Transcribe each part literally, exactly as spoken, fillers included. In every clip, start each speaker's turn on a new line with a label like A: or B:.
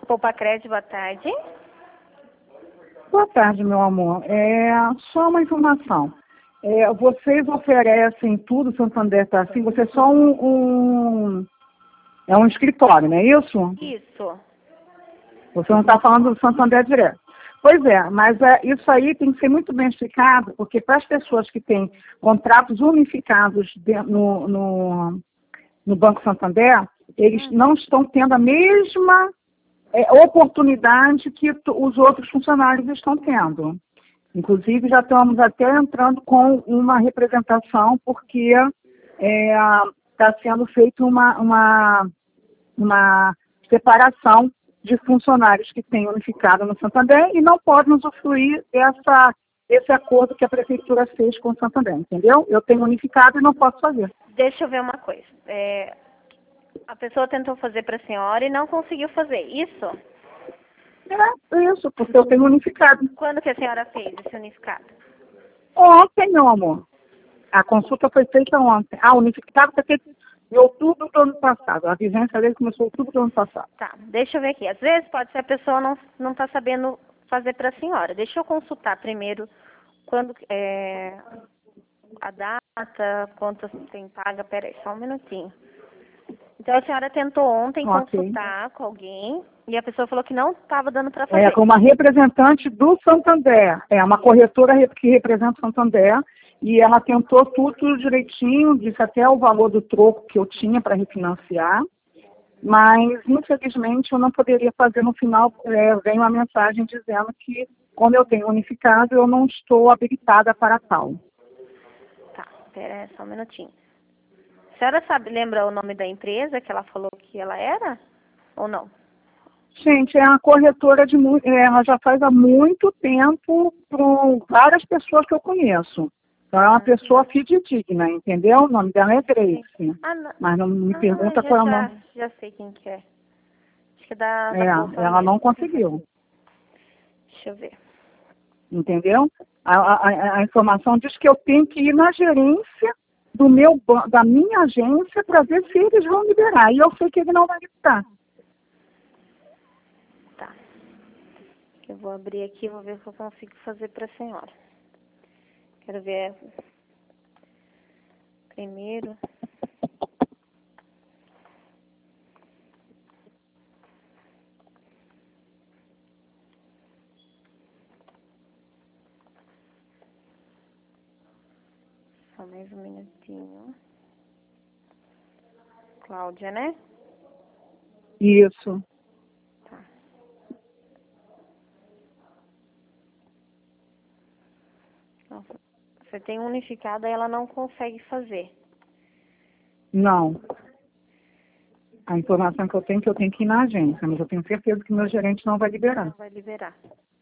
A: Poupa Crédito, boa tarde.
B: Boa tarde, meu amor. É só uma informação. É, vocês oferecem tudo, Santander está assim, você é só um, um... É um escritório, não é isso?
A: Isso.
B: Você não está falando do Santander direto. Pois é, mas é, isso aí tem que ser muito bem explicado, porque para as pessoas que têm contratos unificados de, no, no, no Banco Santander, eles
A: Hum.
B: não estão tendo a mesma é, oportunidade que os outros funcionários estão tendo. Inclusive, já estamos até entrando com uma representação, porque está sendo feita uma, uma, uma separação de funcionários que têm unificado no Santander e não podem usufruir essa, esse acordo que a Prefeitura fez com o Santander, entendeu? Eu tenho unificado e não posso fazer.
A: Deixa eu ver uma coisa. É, a pessoa tentou fazer para a senhora e não conseguiu fazer, isso?
B: É isso, porque eu tenho unificado.
A: Quando que a senhora fez esse unificado?
B: Ontem, meu amor. A consulta foi feita ontem. Ah, o unificado foi feito em outubro do ano passado. A vigência dele começou em outubro do ano passado.
A: Tá, deixa eu ver aqui. Às vezes pode ser a pessoa não não está sabendo fazer para a senhora. Deixa eu consultar primeiro quando é, a data, quanto tem paga. Peraí, só um minutinho. Então a senhora tentou ontem
B: Ok.
A: consultar com alguém e a pessoa falou que não estava dando para fazer.
B: É, com uma representante do Santander. É uma corretora que representa o Santander. E ela tentou tudo, tudo direitinho, disse até o valor do troco que eu tinha para refinanciar. Mas, infelizmente, eu não poderia fazer no final. É, vem uma mensagem dizendo que, como eu tenho unificado, eu não estou habilitada para tal.
A: Tá, pera aí, só um minutinho. A senhora sabe, lembra o nome da empresa que ela falou que ela era? Ou não?
B: Gente, é uma corretora de... mu- é, ela já faz há muito tempo para várias pessoas que eu conheço. Então, é uma pessoa fidedigna, entendeu? O nome dela é Grace.
A: Ah, não.
B: Mas não me
A: Ah,
B: pergunta
A: já,
B: qual é o
A: já,
B: nome.
A: já sei quem que é. Acho que é da,
B: É,
A: da Poupa
B: ela
A: mesmo.
B: não conseguiu.
A: Deixa eu ver.
B: Entendeu? A, a, a informação diz que eu tenho que ir na gerência do meu, ban- da minha agência para ver se eles vão liberar. E eu sei que ele não vai liberar.
A: Tá. Eu vou abrir aqui e vou ver o que eu consigo fazer para a senhora. Quero ver primeiro. Só mais um minutinho. Cláudia, né?
B: Isso.
A: Tá. Nossa, você tem unificado e ela não consegue fazer.
B: Não. A informação que eu tenho é que eu tenho que ir na agência, mas eu tenho certeza que meu gerente não vai
A: Não
B: liberar.
A: vai liberar.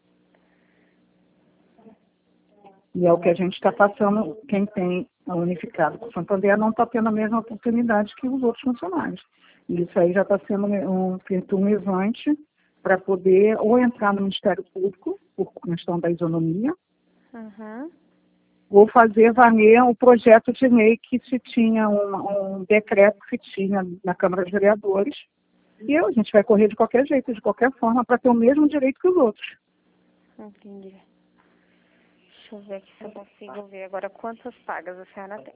B: E é o que a gente está passando, quem tem a unificado com o Santander não está tendo a mesma oportunidade que os outros funcionários. E isso aí já está sendo um, feito um levante para poder ou entrar no Ministério Público, por questão da isonomia,
A: Uhum.
B: ou fazer valer o projeto de lei que se tinha, um, um decreto que se tinha na Câmara dos Vereadores. E a gente vai correr de qualquer jeito, de qualquer forma, para ter o mesmo direito que os outros.
A: Entendi. Deixa eu ver aqui se eu consigo ver agora quantas pagas a senhora tem.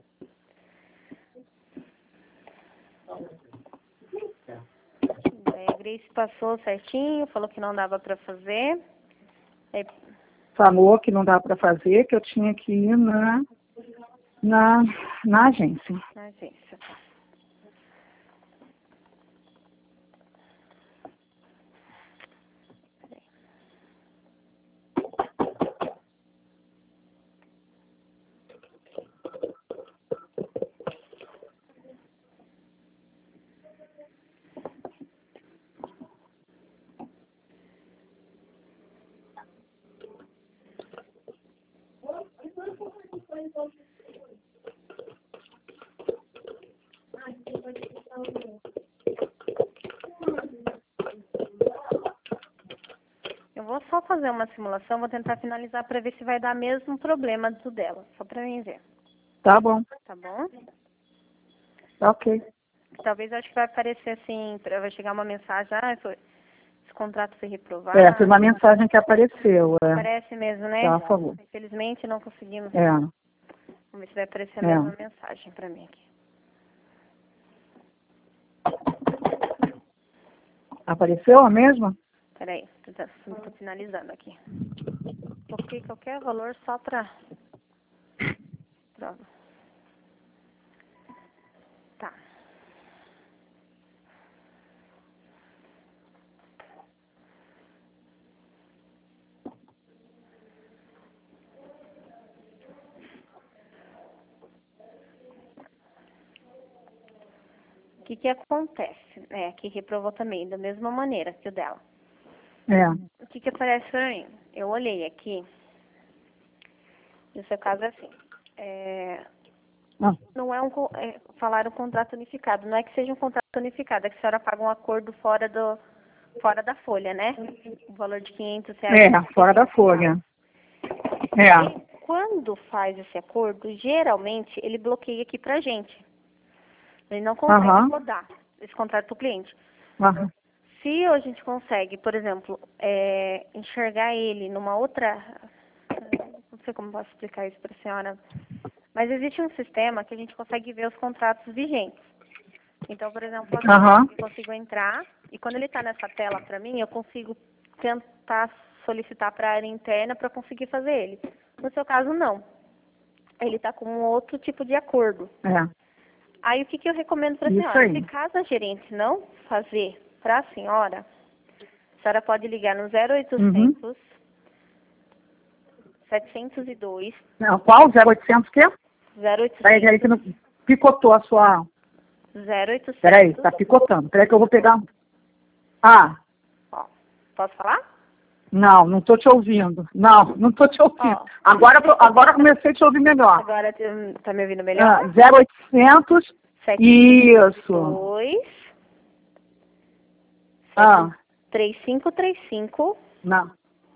A: Daí a Grace passou certinho, falou que não dava para fazer. Aí,
B: Falou que não dá para fazer, que eu tinha que ir na, na, na agência.
A: na agência. Eu vou só fazer uma simulação, vou tentar finalizar para ver se vai dar mesmo problema do dela, só para mim ver.
B: Tá bom,
A: Tá bom?
B: ok.
A: Talvez eu acho que vai aparecer assim, pra- vai chegar uma mensagem, ah, foi- esse contrato foi reprovado.
B: É, foi uma mensagem que apareceu. É.
A: Parece mesmo, né?
B: Tá, por favor.
A: Infelizmente não conseguimos.
B: É.
A: Vamos ver se vai aparecer a
B: É.
A: mesma mensagem para mim aqui.
B: Apareceu a mesma?
A: Peraí, estou finalizando aqui. Coloquei qualquer valor só para... Prova. Tá. O que que acontece? É, que reprovou também, da mesma maneira que o dela.
B: É.
A: O que que aparece pra mim? Eu olhei aqui, e o seu caso é assim, é,
B: Ah.
A: não é um, co- é, falar um contrato unificado, não é que seja um contrato unificado, é que a senhora paga um acordo fora do, fora da folha, né? O valor de quinhentos reais.
B: É, fora da folha. É.
A: E quando faz esse acordo, geralmente ele bloqueia aqui pra gente. Ele não consegue
B: Aham.
A: rodar esse contrato pro cliente.
B: Aham.
A: Se a gente consegue, por exemplo, é, enxergar ele numa outra... Não sei como posso explicar isso para a senhora, mas existe um sistema que a gente consegue ver os contratos vigentes. Então, por exemplo, aqui,
B: Aham.
A: eu consigo entrar e quando ele está nessa tela para mim, eu consigo tentar solicitar para a área interna para conseguir fazer ele. No seu caso, não. Ele está com um outro tipo de acordo.
B: É.
A: Aí, o que, que eu recomendo para a
B: Isso
A: senhora?
B: aí.
A: Se caso a gerente não fazer para a senhora, a senhora pode ligar no zero oitocentos,
B: Uhum.
A: setecentos e dois,
B: Não, qual? zero oitocentos o quê?
A: zero
B: Peraí,
A: oitocentos,
B: peraí que não picotou a sua...
A: zero oitocentos.
B: Peraí, tá picotando. Peraí que eu vou pegar... Ah,
A: Ó, posso falar?
B: não, não tô te ouvindo. Não, não tô te ouvindo.
A: Ó.
B: Agora, eu tô- agora comecei a te ouvir melhor.
A: Agora hum, tá me ouvindo
B: Ah,
A: melhor?
B: zero oitocentos, isso.
A: dois,
B: Ah,
A: três cinco três cinco
B: não,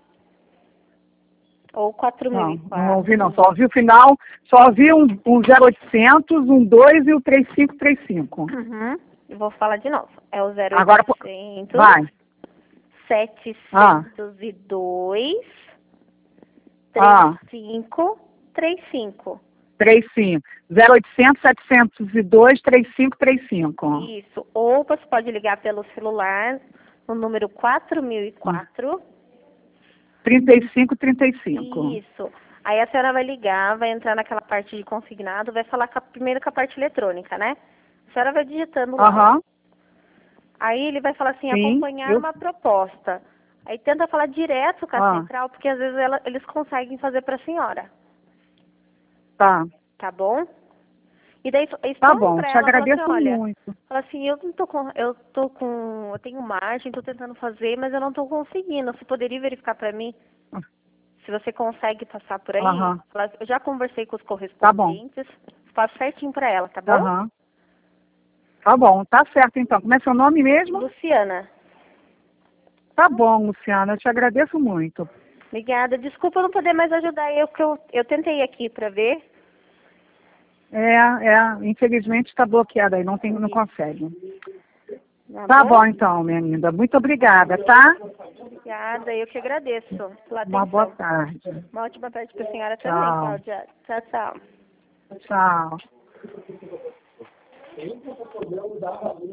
A: ou quatro mil
B: não,
A: e
B: não
A: quatro.
B: ouvi não. Só ouvi o final, só ouvi um, um zero oitocentos, um dois e o três cinco três cinco.
A: Uhum. Eu vou falar de novo. É o
B: Agora, pô,
A: zero oitocentos,
B: vai. Ah.
A: setecentos e dois,
B: Ah.
A: três cinco três cinco.
B: três cinco. zero oitocentos, setecentos e dois, três cinco três cinco.
A: Isso. Ou você pode ligar pelo celular no número quatro mil e quatro.
B: trinta e cinco trinta e cinco.
A: Isso. Aí a senhora vai ligar, vai entrar naquela parte de consignado, vai falar com a, primeiro com a parte eletrônica, né? A senhora vai digitando lá.
B: Aham.
A: Aí ele vai falar assim,
B: Sim,
A: acompanhar
B: eu-
A: uma proposta. Aí tenta falar direto com a
B: Ah.
A: central, porque às vezes ela- eles conseguem fazer para a senhora.
B: Tá.
A: Tá bom? E daí
B: Tá
A: expõe
B: bom,
A: pra
B: te
A: ela, fala
B: agradeço
A: assim, olha,
B: muito.
A: fala assim, eu não tô com, eu tô com, eu tenho margem, tô tentando fazer, mas eu não tô conseguindo. Você poderia verificar pra mim se você consegue passar por aí?
B: Aham.
A: Fala, eu já conversei com os
B: Tá bom.
A: correspondentes, faço certinho pra ela, tá bom?
B: Aham. Tá bom, tá certo então. Como é seu nome mesmo?
A: Luciana,
B: Tá bom, Luciana, eu te agradeço muito.
A: obrigada. Desculpa eu não poder mais ajudar, eu que eu, eu tentei aqui pra ver.
B: É, é, infelizmente está bloqueado aí, não, tem, não consegue.
A: Tá,
B: Tá bom então, minha linda. Muito obrigada, tá?
A: Obrigada, eu que agradeço pela
B: Uma
A: atenção.
B: boa tarde.
A: Uma ótima tarde pra senhora
B: Tchau.
A: também, Cláudia. Tchau, tchau.
B: Tchau.